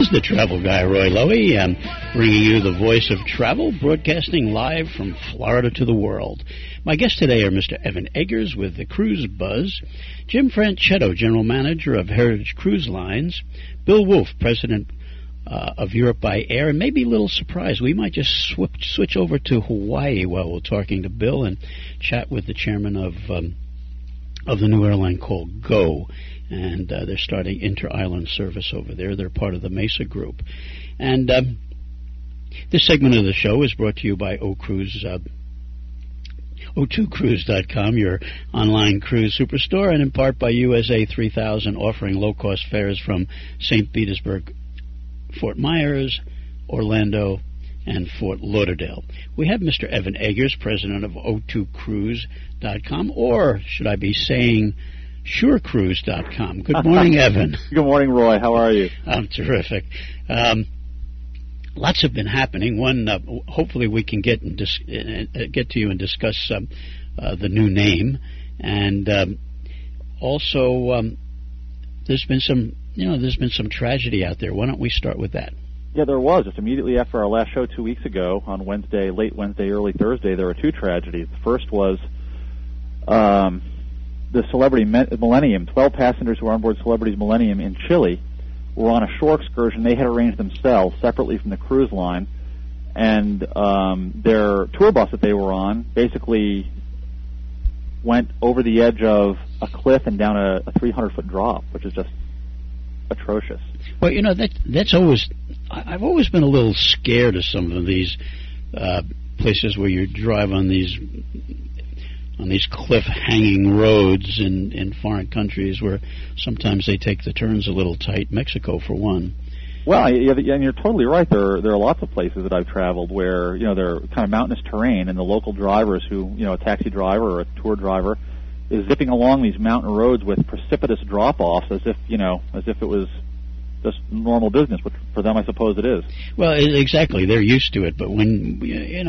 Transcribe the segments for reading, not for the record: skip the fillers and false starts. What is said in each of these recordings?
This is the travel guy, Roy Lowy, bringing you the voice of travel, broadcasting live from Florida to the world. My guests today are Mr. Evan Eggers with the Cruise Buzz, Jim Franchetto, General Manager of Heritage Cruise Lines, Bill Wolf, President of Europe by Air, and maybe a little surprise, we might just switch over to Hawaii while we're talking to Bill and chat with the chairman of the new airline called GO. And they're starting inter-island service over there. They're part of the Mesa Group. And this segment of the show is brought to you by O2Cruise.com, your online cruise superstore, and in part by USA 3000, offering low-cost fares from St. Petersburg, Fort Myers, Orlando, and Fort Lauderdale. We have Mr. Evan Eggers, president of O2Cruise.com, or should I be saying SureCruise.com. Good morning, Evan. Good morning, Roy. How are you? I'm terrific. Lots have been happening. One, hopefully we can get to you and discuss the new name, and also there's been some tragedy out there. Why don't we start with that? Yeah, there was. Just immediately after our last show 2 weeks ago, on Wednesday, late Wednesday, early Thursday, there were two tragedies. The first was the Celebrity Millennium. 12 passengers who were on board Celebrity's Millennium in Chile were on a shore excursion they had arranged themselves separately from the cruise line, and their tour bus that they were on basically went over the edge of a cliff and down a 300-foot drop, which is just atrocious. Well, you know, that's always... I've always been a little scared of some of these places where you drive on these cliff-hanging roads in foreign countries where sometimes they take the turns a little tight. Mexico, for one. Well, yeah, and you're totally right. There are lots of places that I've traveled where, they're kind of mountainous terrain, and the local drivers who, a taxi driver or a tour driver is zipping along these mountain roads with precipitous drop-offs as if it was just normal business, which for them I suppose it is. Well, exactly. They're used to it, but when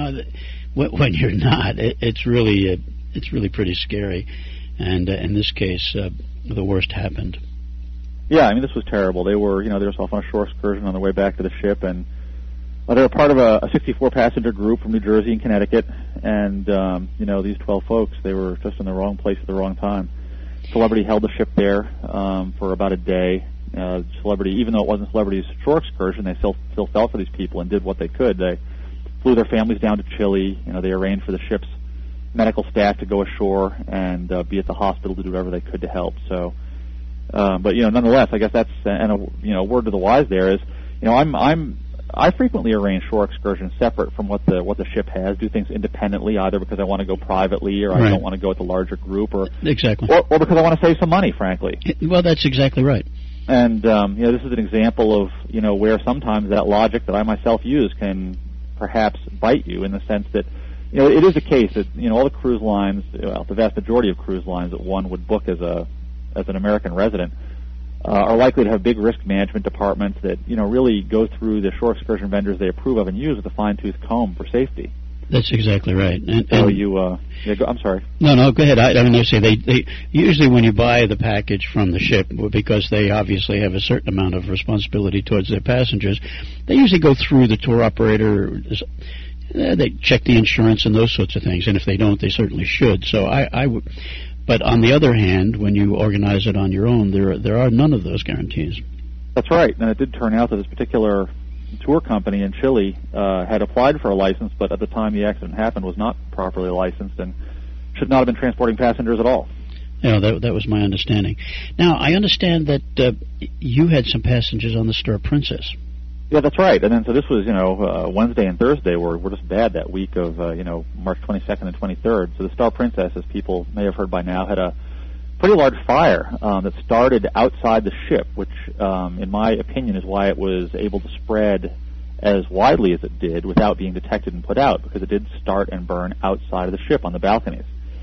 you're not, it's really pretty scary, and in this case, the worst happened. Yeah, I mean, this was terrible. They were off on a shore excursion on the way back to the ship, and they were part of a 64-passenger group from New Jersey and Connecticut, and these 12 folks, they were just in the wrong place at the wrong time. Celebrity held the ship there for about a day. Celebrity, even though it wasn't Celebrity's shore excursion, they still felt for these people and did what they could. They flew their families down to Chile. They arranged for the ship's medical staff to go ashore and be at the hospital to do whatever they could to help. So, but nonetheless, I guess that's a word to the wise. There is, I frequently arrange shore excursions separate from what the ship has. Do things independently, either because I want to go privately or I don't want to go with the larger group, or exactly, or because I want to save some money. Frankly, well, that's exactly right. And this is an example of where sometimes that logic that I myself use can perhaps bite you, in the sense that it is the case that all the cruise lines, the vast majority of cruise lines that one would book as an American resident are likely to have big risk management departments that really go through the shore excursion vendors they approve of and use with a fine-tooth comb for safety. That's exactly right. So I'm sorry. No, go ahead. I say they usually, when you buy the package from the ship, because they obviously have a certain amount of responsibility towards their passengers, they usually go through the tour operator. They check the insurance and those sorts of things, and if they don't, they certainly should. So but on the other hand, when you organize it on your own, there are none of those guarantees. That's right, and it did turn out that this particular tour company in Chile had applied for a license, but at the time the accident happened was not properly licensed and should not have been transporting passengers at all. Yeah, that was my understanding. Now, I understand that you had some passengers on the Star Princess. Yeah, that's right. And then so this was, Wednesday and Thursday were just bad that week of, March 22nd and 23rd. So the Star Princess, as people may have heard by now, had a pretty large fire that started outside the ship, which, in my opinion, is why it was able to spread as widely as it did without being detected and put out, because it did start and burn outside of the ship on the balconies.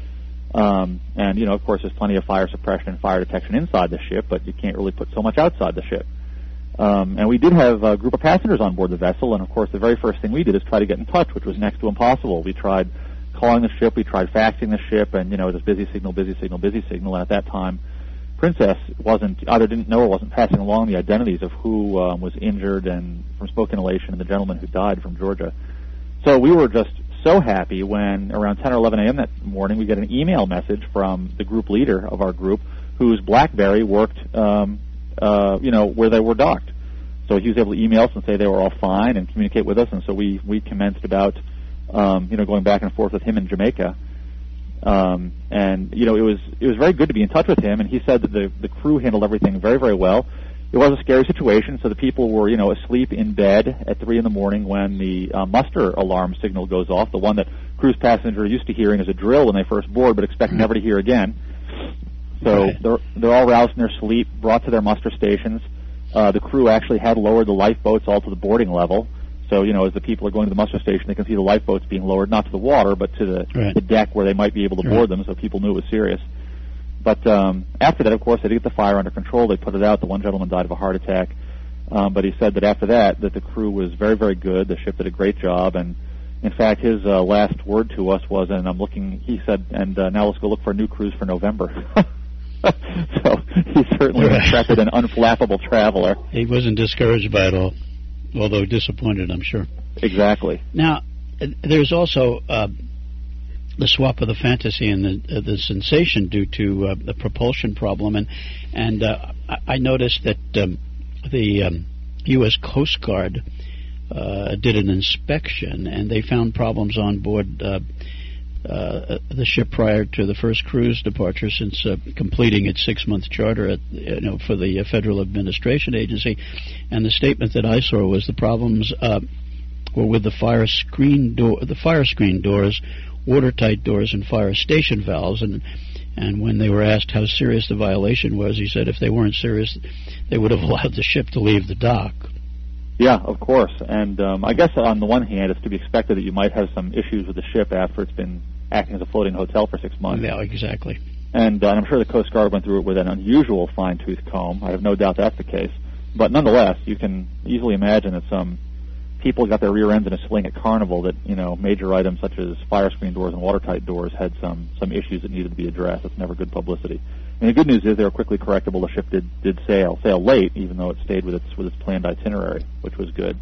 And, of course, there's plenty of fire suppression and fire detection inside the ship, but you can't really put so much outside the ship. And we did have a group of passengers on board the vessel, and, of course, the very first thing we did is try to get in touch, which was next to impossible. We tried calling the ship, we tried faxing the ship, and, it was busy signal, and at that time, Princess didn't know or wasn't passing along the identities of who was injured and from smoke inhalation and the gentleman who died from Georgia. So we were just so happy when around 10 or 11 a.m. that morning we get an email message from the group leader of our group whose BlackBerry worked, where they were docked. So he was able to email us and say they were all fine and communicate with us, and so we commenced about, going back and forth with him in Jamaica. It was very good to be in touch with him, and he said that the crew handled everything very, very well. It was a scary situation, so the people were, asleep in bed at 3 in the morning when the muster alarm signal goes off, the one that cruise passengers are used to hearing as a drill when they first board, but expect never to hear again. So they're all roused in their sleep, brought to their muster stations. The crew actually had lowered the lifeboats all to the boarding level. So, as the people are going to the muster station, they can see the lifeboats being lowered, not to the water, but to the deck where they might be able to board them, so people knew it was serious. But after that, of course, they did get the fire under control. They put it out. The one gentleman died of a heart attack. But he said that after that the crew was very, very good. The ship did a great job. And, in fact, his last word to us was, he said, now let's go look for a new cruise for November. So he's certainly an intrepid and unflappable traveler. He wasn't discouraged by it all, although disappointed, I'm sure. Exactly. Now, there's also the swap of the Fantasy and the Sensation due to the propulsion problem, and I noticed that the U.S. Coast Guard did an inspection, and they found problems on board the ship prior to the first cruise departure, since completing its 6-month charter for the Federal Administration Agency. And the statement that I saw was the problems were with the fire screen doors, watertight doors, and fire station valves. And when they were asked how serious the violation was, he said if they weren't serious, they would have allowed the ship to leave the dock. Yeah, of course. And I guess on the one hand, it's to be expected that you might have some issues with the ship after it's been acting as a floating hotel for 6 months. Yeah, exactly. And I'm sure the Coast Guard went through it with an unusual fine-tooth comb. I have no doubt that's the case. But nonetheless, you can easily imagine that some people got their rear ends in a sling at Carnival, that, major items such as fire screen doors and watertight doors had some issues that needed to be addressed. It's never good publicity. And the good news is they were quickly correctable. The ship did sail late, even though it stayed with its planned itinerary, which was good.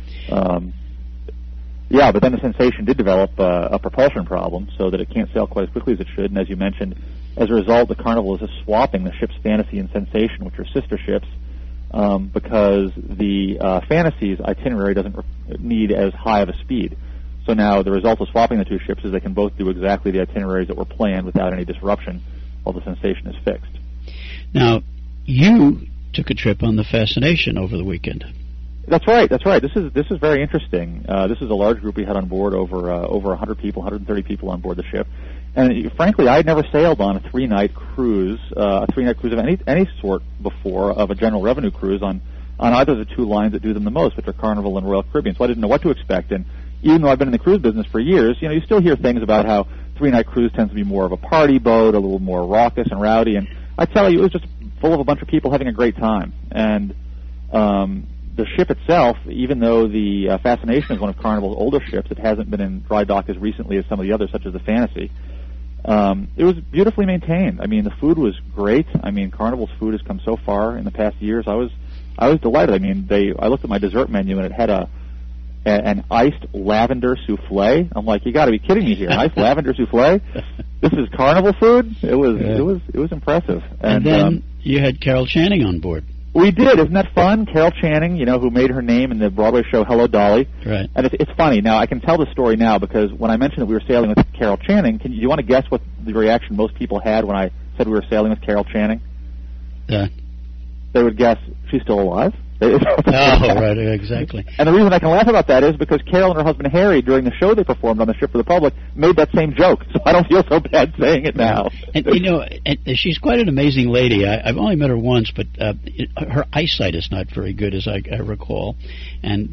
Yeah, but then the Sensation did develop a propulsion problem, so that it can't sail quite as quickly as it should. And as you mentioned, as a result, the Carnival is just swapping the ships Fantasy and Sensation, which are sister ships, because the Fantasy's itinerary doesn't need as high of a speed. So now the result of swapping the two ships is they can both do exactly the itineraries that were planned without any disruption, while the Sensation is fixed. Now, you took a trip on the Fascination over the weekend. That's right. This is very interesting. This is a large group we had on board, over 100 people, 130 people on board the ship. And frankly, I had never sailed on a 3-night cruise, of any sort before, of a general revenue cruise on either of the two lines that do them the most, which are Carnival and Royal Caribbean. So I didn't know what to expect. And even though I've been in the cruise business for years, you still hear things about how 3-night cruise tends to be more of a party boat, a little more raucous and rowdy. And I tell you, it was just full of a bunch of people having a great time. And the ship itself, even though the Fascination is one of Carnival's older ships, it hasn't been in dry dock as recently as some of the others, such as the Fantasy. It was beautifully maintained. I mean, the food was great. I mean, Carnival's food has come so far in the past years. I was delighted. I mean, I looked at my dessert menu and it had an iced lavender souffle. I'm like, you got to be kidding me here! An iced lavender souffle? This is Carnival food? It was impressive. And then you had Carol Channing on board. We did. Isn't that fun? Carol Channing, who made her name in the Broadway show Hello, Dolly. Right. And it's funny. Now, I can tell the story now because when I mentioned that we were sailing with Carol Channing, do you want to guess what the reaction most people had when I said we were sailing with Carol Channing? Yeah. They would guess, she's still alive? Oh, right, exactly. And the reason I can laugh about that is because Carol and her husband Harry, during the show they performed on the Ship for the Public, made that same joke, so I don't feel so bad saying it now. And she's quite an amazing lady. I've only met her once, but her eyesight is not very good, as I recall, and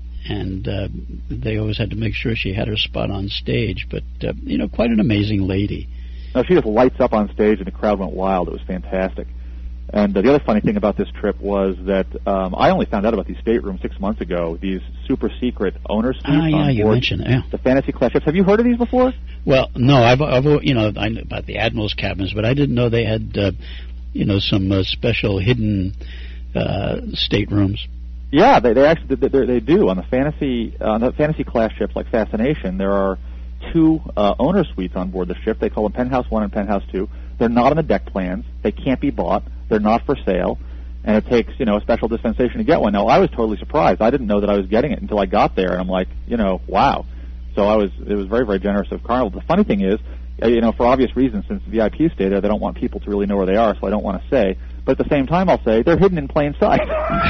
they always had to make sure she had her spot on stage, but, quite an amazing lady. No, she just lights up on stage, and the crowd went wild. It was fantastic. And the other funny thing about this trip was that I only found out about these staterooms 6 months ago, these super secret owner suites on board you mentioned it, yeah. The Fantasy class ships. Have you heard of these before? Well, no, I know about the Admiral's cabins, but I didn't know they had some special hidden staterooms. Yeah, they actually they do on the fantasy class ships like Fascination. There are 2 owner suites on board the ship. They call them Penthouse 1 and Penthouse 2. They're not on the deck plans. They can't be bought. They're not for sale. And it takes, a special dispensation to get one. Now, I was totally surprised. I didn't know that I was getting it until I got there, and I'm like, wow. So it was very, very generous of Carnival. The funny thing is, for obvious reasons, since the VIPs stay there, they don't want people to really know where they are, so I don't want to say. But at the same time, I'll say they're hidden in plain sight.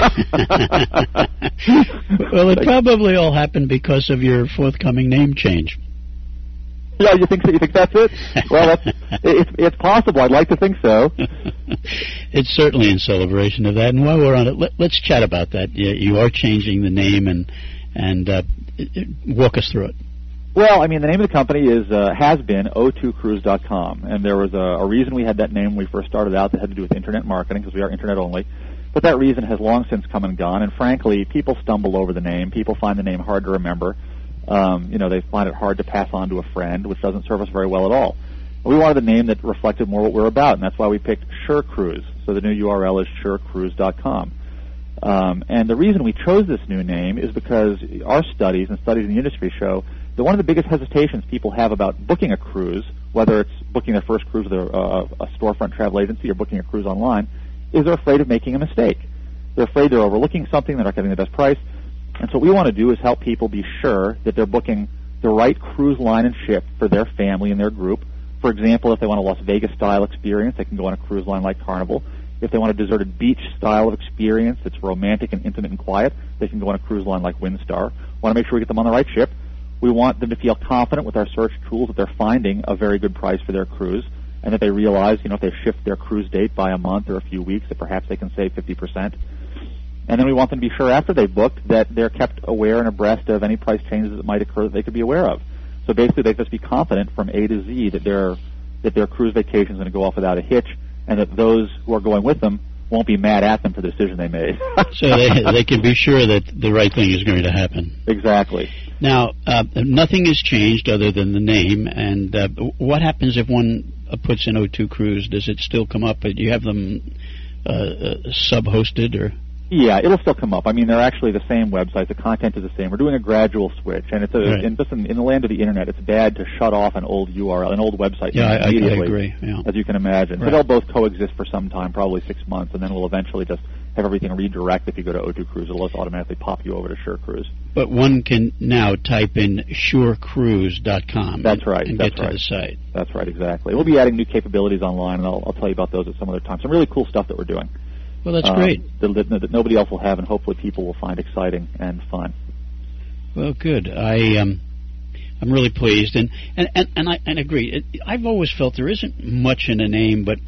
Well, it probably all happened because of your forthcoming name change. Yeah, you think that's it? Well, it's possible. I'd like to think so. It's certainly in celebration of that. And while we're on it, let's chat about that. You are changing the name, and walk us through it. Well, the name of the company has been O2Cruise.com, and there was a reason we had that name when we first started out that had to do with internet marketing, because we are internet only. But that reason has long since come and gone, and frankly, people stumble over the name. People find the name hard to remember. They find it hard to pass on to a friend, which doesn't serve us very well at all. We wanted a name that reflected more what we're about, and that's why we picked SureCruise. So the new URL is SureCruise.com. And the reason we chose this new name is because our studies and studies in the industry show that one of the biggest hesitations people have about booking a cruise, whether it's booking their first cruise with a storefront travel agency or booking a cruise online, is they're afraid of making a mistake. They're afraid they're overlooking something, they're not getting the best price. And so what we want to do is help people be sure that they're booking the right cruise line and ship for their family and their group. For example, if they want a Las Vegas-style experience, they can go on a cruise line like Carnival. If they want a deserted beach style of experience that's romantic and intimate and quiet, they can go on a cruise line like Windstar. Want to make sure we get them on the right ship. We want them to feel confident with our search tools that they're finding a very good price for their cruise, and that they realize, if they shift their cruise date by a month or a few weeks, that perhaps they can save 50%. And then we want them to be sure after they've booked that they're kept aware and abreast of any price changes that might occur that they could be aware of. So basically, they just be confident from A to Z that their cruise vacation is going to go off without a hitch, and that those who are going with them won't be mad at them for the decision they made. So they can be sure that the right thing is going to happen. Exactly. Now, nothing has changed other than the name, and what happens if one puts in O2 Cruise? Does it still come up? Do you have them sub-hosted or...? Yeah, it'll still come up. They're actually the same website. The content is the same. We're doing a gradual switch, and it's right. in the land of the internet, it's bad to shut off an old URL, an old website. Yeah, I immediately, agree. Yeah. As you can imagine. Right. So they'll both coexist for some time, probably 6 months, and then we'll eventually just have everything redirect. If you go to O2 Cruise, it'll just automatically pop you over to SureCruise. But one can now type in SureCruise.com. That's right. And that's get right. to the site. That's right, exactly. We'll be adding new capabilities online, and I'll tell you about those at some other time. Some really cool stuff that we're doing. Well, that's great. That nobody else will have, and hopefully people will find exciting and fun. Well, good. I'm really pleased, and I agree. I've always felt there isn't much in a name, but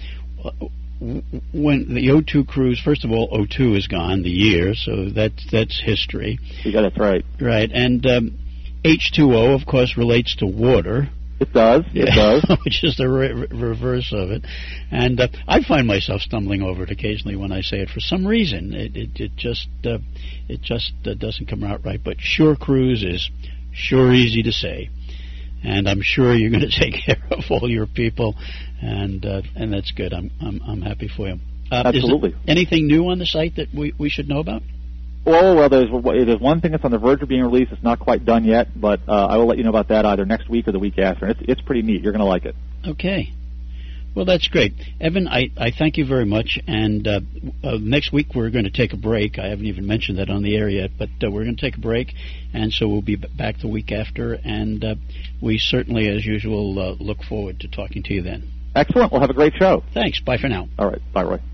when the O2 Cruise, first of all, O2 is gone, the year, so that's history. Yeah, that's right. Right, and H2O, of course, relates to water. It does. Yeah. It does. Which is the reverse of it. And I find myself stumbling over it occasionally when I say it for some reason. It just doesn't come out right. But SureCruise is sure easy to say. And I'm sure you're going to take care of all your people, and that's good. I'm happy for you. Absolutely. Is there anything new on the site that we should know about? Well, there's one thing that's on the verge of being released. It's not quite done yet, but I will let you know about that either next week or the week after. It's pretty neat. You're going to like it. Okay. Well, that's great. Evan, I thank you very much. And next week we're going to take a break. I haven't even mentioned that on the air yet, but we're going to take a break, and so we'll be back the week after. And we certainly, as usual, look forward to talking to you then. Excellent. We'll have a great show. Thanks. Bye for now. All right. Bye, Roy.